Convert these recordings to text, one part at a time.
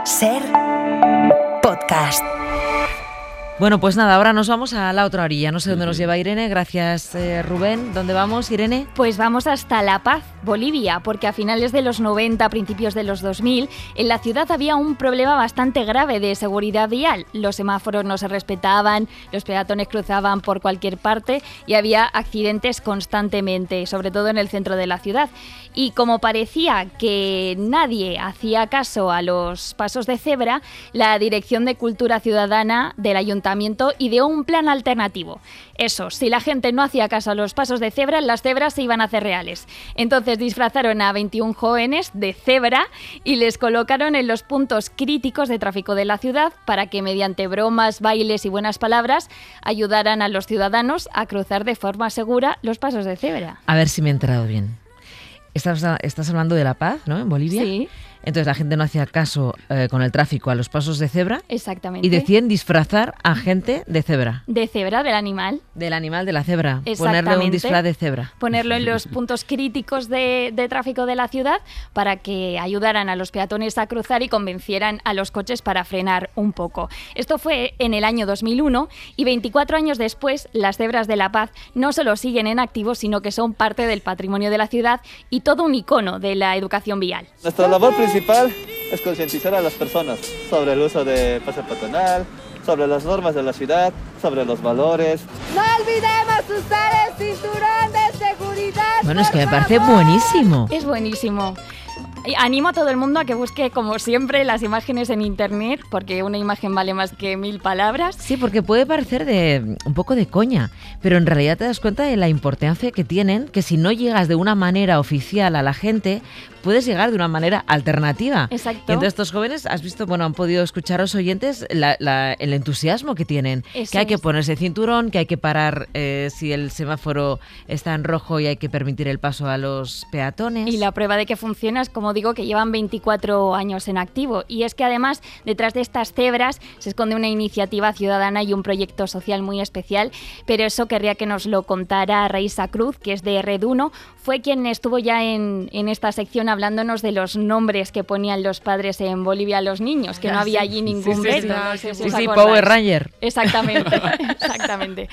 Ser podcast. Bueno, pues nada, ahora nos vamos a la otra orilla. No sé dónde nos lleva Irene. Gracias, Rubén. ¿Dónde vamos, Irene? Pues vamos hasta La Paz, Bolivia, porque a finales de los 90, principios de los 2000, en la ciudad había un problema bastante grave de seguridad vial. Los semáforos no se respetaban, los peatones cruzaban por cualquier parte y había accidentes constantemente, sobre todo en el centro de la ciudad. Y como parecía que nadie hacía caso a los pasos de cebra, la Dirección de Cultura Ciudadana del Ayuntamiento ideó un plan alternativo. Eso, si la gente no hacía caso a los pasos de cebra, las cebras se iban a hacer reales. Entonces disfrazaron a 21 jóvenes de cebra y les colocaron en los puntos críticos de tráfico de la ciudad para que mediante bromas, bailes y buenas palabras ayudaran a los ciudadanos a cruzar de forma segura los pasos de cebra. A ver si me he enterado bien. Estás hablando de La Paz, ¿no? En Bolivia. Sí. Entonces la gente no hacía caso con el tráfico a los pasos de cebra. Exactamente. Y deciden disfrazar a gente de cebra. De cebra, del animal. Del animal de la cebra. Exactamente. Ponerle un disfraz de cebra. Ponerlo en los puntos críticos de tráfico de la ciudad para que ayudaran a los peatones a cruzar y convencieran a los coches para frenar un poco. Esto fue en el año 2001 y 24 años después las cebras de La Paz no solo siguen en activo, sino que son parte del patrimonio de la ciudad y todo un icono de la educación vial. Nuestra labor principal es concientizar a las personas sobre el uso de paso peatonal, sobre las normas de la ciudad, sobre los valores. No olvidemos usar el cinturón de seguridad. Bueno, es que me parece buenísimo. Es buenísimo. Animo a todo el mundo a que busque, como siempre, las imágenes en internet, porque una imagen vale más que 1000 palabras. Sí, porque puede parecer un poco de coña, pero en realidad te das cuenta de la importancia que tienen, que si no llegas de una manera oficial a la gente, puedes llegar de una manera alternativa. Exacto. Y entonces estos jóvenes, has visto, bueno, han podido escuchar a los oyentes el entusiasmo que tienen, Eso que hay que es. ponerse el cinturón, que hay que parar si el semáforo está en rojo y hay que permitir el paso a los peatones. Y la prueba de que funciona es, como digo, que llevan 24 años en activo. Y es que además, detrás de estas cebras se esconde una iniciativa ciudadana y un proyecto social muy especial, pero eso querría que nos lo contara Raisa Cruz, que es de Red 1, fue quien estuvo ya en esta sección hablándonos de los nombres que ponían los padres en Bolivia a los niños, que no había allí ningún veto. No sé si os acordáis. Power Ranger. Exactamente, exactamente.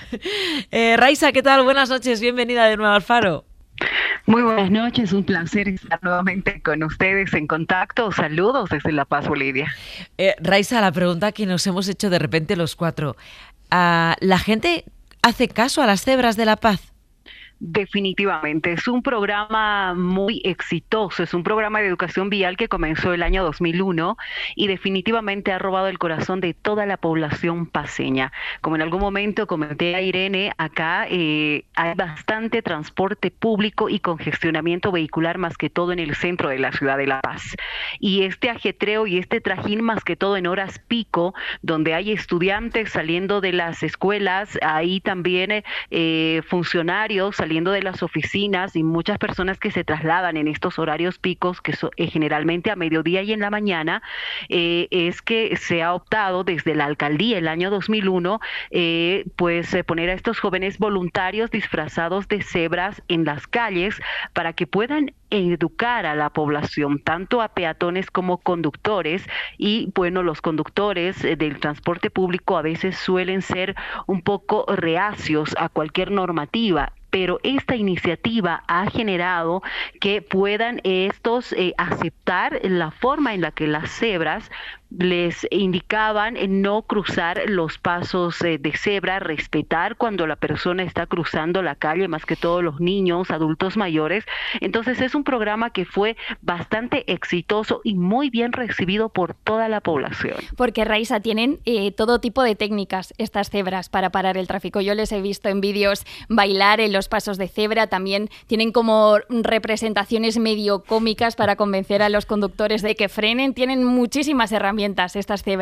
Raisa, ¿qué tal? Buenas noches, bienvenida de nuevo al Faro. Muy buenas noches, un placer estar nuevamente con ustedes en contacto. Saludos desde La Paz, Bolivia. Raisa, la pregunta que nos hemos hecho de repente los cuatro. ¿La gente hace caso a las cebras de La Paz? Definitivamente, es un programa muy exitoso, es un programa de educación vial que comenzó el año 2001 y definitivamente ha robado el corazón de toda la población paceña. Como en algún momento comenté a Irene, acá hay bastante transporte público y congestionamiento vehicular, más que todo en el centro de la ciudad de La Paz. Y este ajetreo y este trajín, más que todo en horas pico, donde hay estudiantes saliendo de las escuelas, hay también funcionarios saliendo de las oficinas y muchas personas que se trasladan en estos horarios picos, que generalmente a mediodía y en la mañana, es que se ha optado desde la alcaldía el año 2001, poner a estos jóvenes voluntarios disfrazados de cebras en las calles para que puedan educar a la población, tanto a peatones como conductores. Y bueno, los conductores del transporte público a veces suelen ser un poco reacios a cualquier normativa, pero esta iniciativa ha generado que puedan estos aceptar la forma en la que las cebras les indicaban no cruzar los pasos de cebra, respetar cuando la persona está cruzando la calle, más que todos los niños, adultos mayores. Entonces es un programa que fue bastante exitoso y muy bien recibido por toda la población. Porque, Raisa, tienen todo tipo de técnicas estas cebras para parar el tráfico. Yo les he visto en vídeos bailar en los pasos de cebra, también tienen como representaciones medio cómicas para convencer a los conductores de que frenen, tienen muchísimas herramientas estas cebras.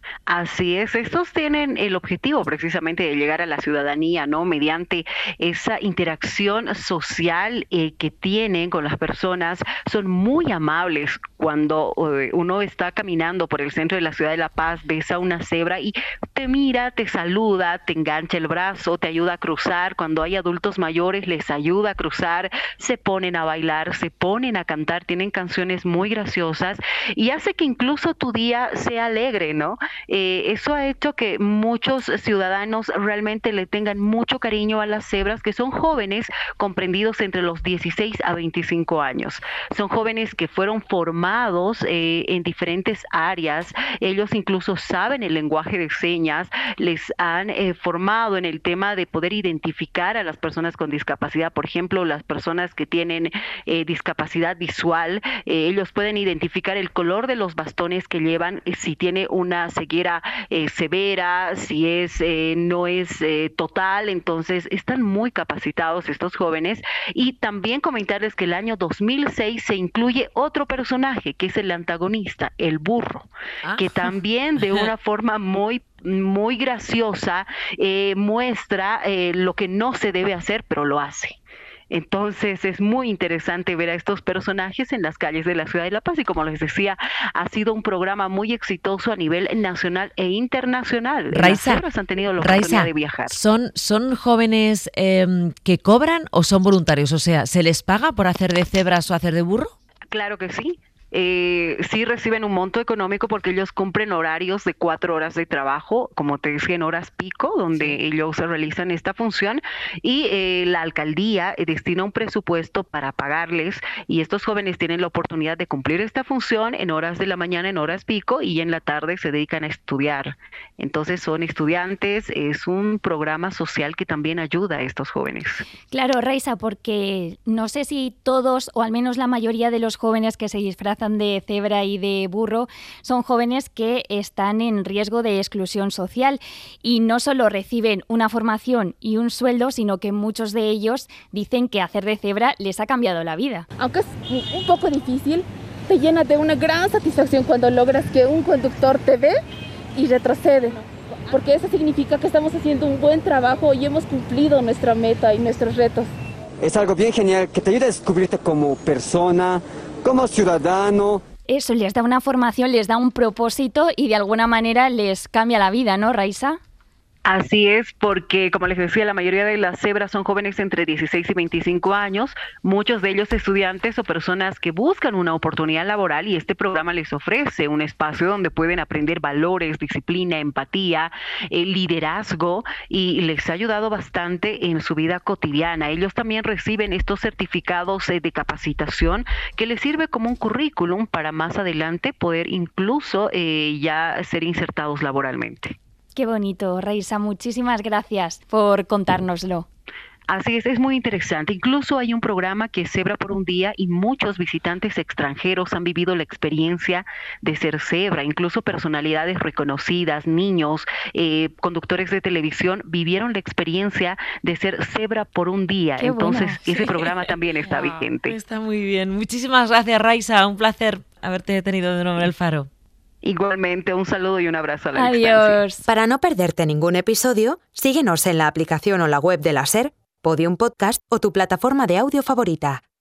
Así es, estos tienen el objetivo precisamente de llegar a la ciudadanía, ¿no? Mediante esa interacción social que tienen con las personas, son muy amables. Cuando uno está caminando por el centro de la ciudad de La Paz, ves a una cebra y te mira, te saluda, te engancha el brazo, te ayuda a cruzar. Cuando hay adultos mayores, les ayuda a cruzar, se ponen a bailar, se ponen a cantar, tienen canciones muy graciosas y hace que incluso tu día sea alegre, ¿no? Eso ha hecho que muchos ciudadanos realmente le tengan mucho cariño a las cebras, que son jóvenes comprendidos entre los 16 a 25 años. Son jóvenes que fueron formados en diferentes áreas. Ellos incluso saben el lenguaje de señas, les han formado en el tema de poder identificar a las personas con discapacidad. Por ejemplo, las personas que tienen discapacidad visual, ellos pueden identificar el color de los bastones que llevan, si tiene una ceguera severa, si no es total. Entonces están muy capacitados estos jóvenes. Y también comentarles que el año 2006 se incluye otro personaje que es el antagonista, el burro, que también de una forma muy graciosa muestra lo que no se debe hacer, pero lo hace. Entonces es muy interesante ver a estos personajes en las calles de la ciudad de La Paz y, como les decía, ha sido un programa muy exitoso a nivel nacional e internacional. Raiza, las cebras han tenido la oportunidad de viajar. ¿Son jóvenes que cobran o son voluntarios? O sea, ¿se les paga por hacer de cebras o hacer de burro? Claro que sí. Sí reciben un monto económico porque ellos cumplen horarios de 4 horas de trabajo, como te decía, en horas pico, donde ellos realizan esta función, y la alcaldía destina un presupuesto para pagarles, y estos jóvenes tienen la oportunidad de cumplir esta función en horas de la mañana, en horas pico, y en la tarde se dedican a estudiar. Entonces son estudiantes, es un programa social que también ayuda a estos jóvenes. Claro, Raiza, porque no sé si todos, o al menos la mayoría de los jóvenes que se disfrazan de cebra y de burro son jóvenes que están en riesgo de exclusión social y no solo reciben una formación y un sueldo, sino que muchos de ellos dicen que hacer de cebra les ha cambiado la vida. Aunque es un poco difícil, te llena de una gran satisfacción cuando logras que un conductor te ve y retrocede, porque eso significa que estamos haciendo un buen trabajo y hemos cumplido nuestra meta y nuestros retos. Es algo bien genial que te ayuda a descubrirte como persona, como ciudadano. Eso les da una formación, les da un propósito y de alguna manera les cambia la vida, ¿no, Raiza? Así es, porque como les decía, la mayoría de las cebras son jóvenes entre 16 y 25 años, muchos de ellos estudiantes o personas que buscan una oportunidad laboral, y este programa les ofrece un espacio donde pueden aprender valores, disciplina, empatía, liderazgo, y les ha ayudado bastante en su vida cotidiana. Ellos también reciben estos certificados de capacitación que les sirve como un currículum para más adelante poder incluso ya ser insertados laboralmente. Qué bonito, Raiza. Muchísimas gracias por contárnoslo. Así es muy interesante. Incluso hay un programa que es Cebra por un Día y muchos visitantes extranjeros han vivido la experiencia de ser cebra. Incluso personalidades reconocidas, niños, conductores de televisión vivieron la experiencia de ser cebra por un día. Qué Entonces, bueno. ese programa también está vigente. Está muy bien. Muchísimas gracias, Raiza. Un placer haberte tenido de nuevo en El Faro. Igualmente, un saludo y un abrazo a la Adiós. distancia. Para no perderte ningún episodio, síguenos en la aplicación o la web de la SER, Podium Podcast o tu plataforma de audio favorita.